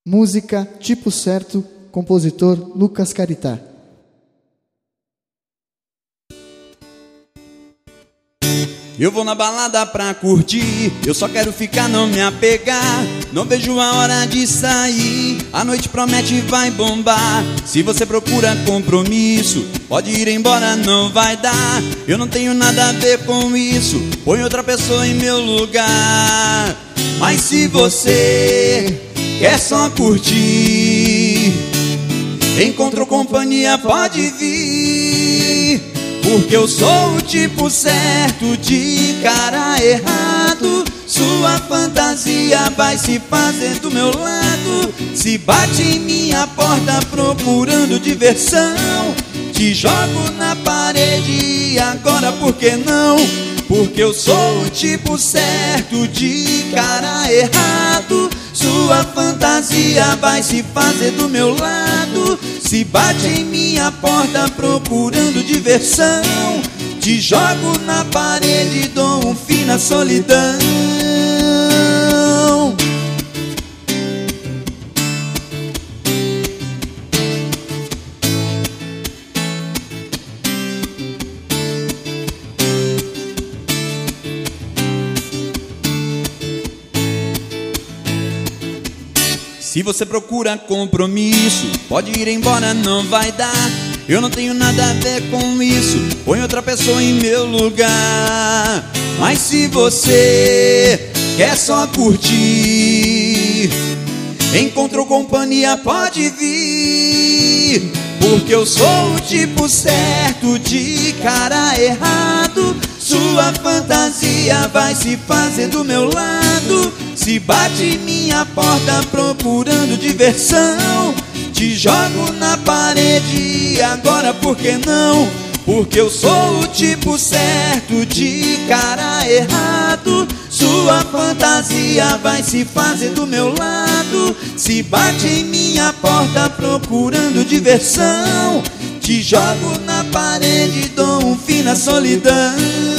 Música Tipo Certo, compositor Lucas Caritá. Eu vou na balada pra curtir, eu só quero ficar, não me apegar. Não vejo a hora de sair, a noite promete e vai bombar. Se você procura compromisso, pode ir embora, não vai dar. Eu não tenho nada a ver com isso, põe outra pessoa em meu lugar. Mas se você quer só curtir, encontrou companhia, pode vir. Porque eu sou o tipo certo de cara errado. Sua fantasia vai se fazer do meu lado. Se bate em minha porta procurando diversão, te jogo na parede e agora por que não? Porque eu sou o tipo certo de cara errado. Sua fantasia vai se fazer do meu lado. Se bate em minha porta procurando diversão, te jogo na parede e dou um fim na solidão. Se você procura compromisso, pode ir embora, não vai dar. Eu não tenho nada a ver com isso, põe outra pessoa em meu lugar. Mas se você quer só curtir, encontrou companhia, pode vir. Porque eu sou o tipo certo de cara errado. Sua fantasia vai se fazer do meu lado. Se bate em minha porta procurando diversão, te jogo na parede e agora por que não? Porque eu sou o tipo certo de cara errado. Sua fantasia vai se fazer do meu lado. Se bate em minha porta procurando diversão, te jogo na parede e dou um fim na solidão.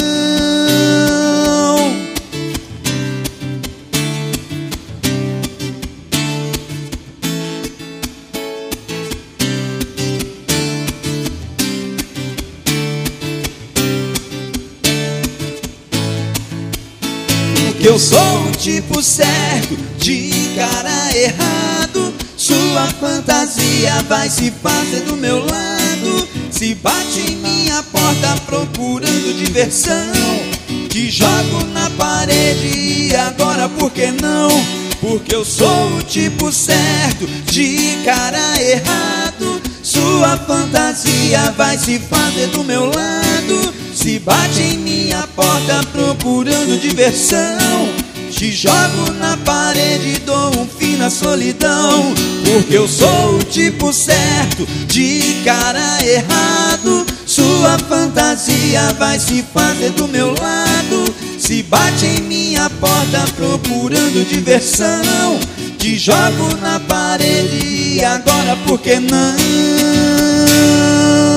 Eu sou o tipo certo de cara errado. Sua fantasia vai se fazer do meu lado. Se bate em minha porta procurando diversão, te jogo na parede e agora por que não? Porque eu sou o tipo certo de cara errado. Sua fantasia vai se fazer do meu lado. Se bate em minha porta procurando diversão, te jogo na parede e dou um fim na solidão. Porque eu sou o tipo certo de cara errado. Sua fantasia vai se fazer do meu lado. Se bate em minha porta procurando diversão, te jogo na parede e agora por que não?